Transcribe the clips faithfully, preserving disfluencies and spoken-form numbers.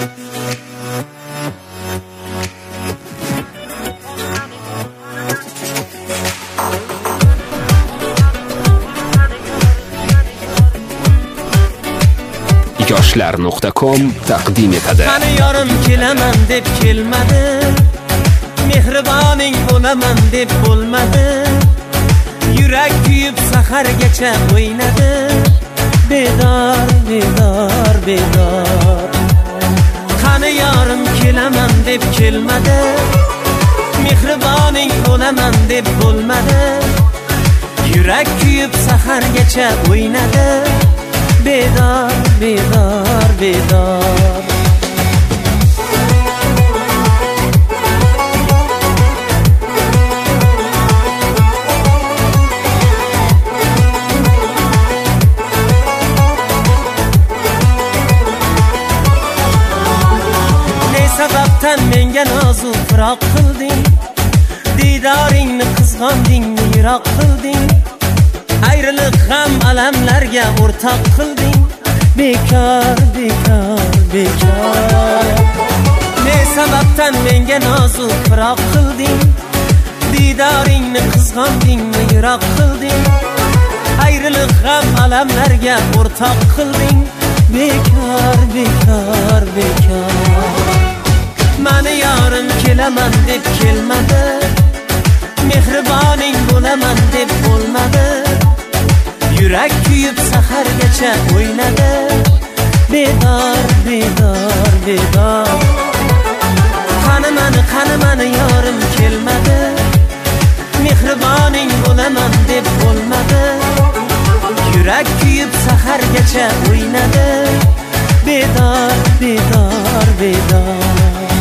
yoshlar nuqta com taqdim etadi. Qani yorim kelaman deb kelmadi, mehriboning bo'laman deb bo'lmadi. Yurak kuyib sahargacha o'ynadi. Bedor, bedor, bedor. Qani yorim kelaman deb kelmadi, mehriboning bo'laman deb bo'lmadi. Yurak kuyib sahargacha o'ynadi. Bedor, bedor, bedor. Ne sababdan menga nozu firoq qilding, didoringni qizg'ondingmi yiroq qilding. Ayriliq ham alamlarga o'rtoq qilding. Bekor, bekor, bekor. Ne sababdan menga nozu firoq qilding, didoringni qizg'ondingmi yiroq qilding. Ayriliq ham alamlarga o'rtoq qilding. Bekor, bekor, bekor. Mani yorim kelaman deb kelmadi, mehriboning bo'laman deb bo'lmadi. Yurak kuyib sahargacha o'ynadi. Bedor, bedor, bedor. Qani mani, qani mani yorim kelmadi, mehriboning bo'laman deb bo'lmadi. Yurak kuyib sahargacha o'ynadi. Bedor, bedor, bedor.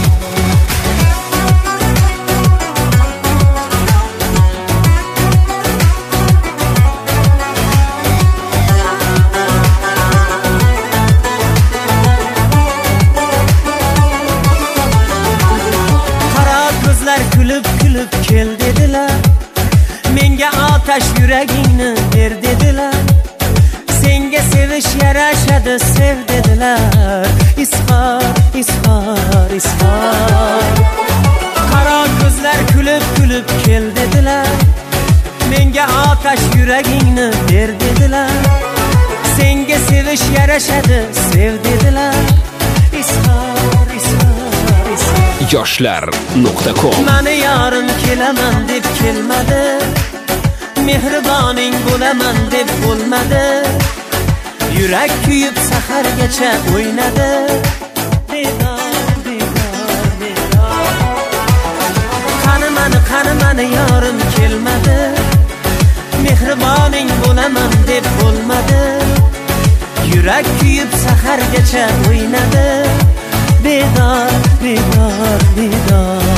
Kulib kulib kel dedilar, menga otash yuragingni ber dedilar. Senga sevish yarashadi sev dedilar. Ishor, ishor, ishor. Qaro ko'zlar kulib kulib kel dedilar, menga otash yuragingni ber dedilar. Senga sevish yarashadi sev dedilar. Ishor, ishor, ishor. yoshlar nuqta com. Mani yorim kelaman deb kelmadi, mehriboning bo'laman deb bo'lmadi. Yurak kuyib sahargacha o'ynadi. Bedor, bedor, bedor. Qani mani, qani mani yorim kelmadi, mehriboning bo'laman deb bo'lmadi. Yurak kuyib sahargacha o'ynadi. Bedor, bedor, bedor.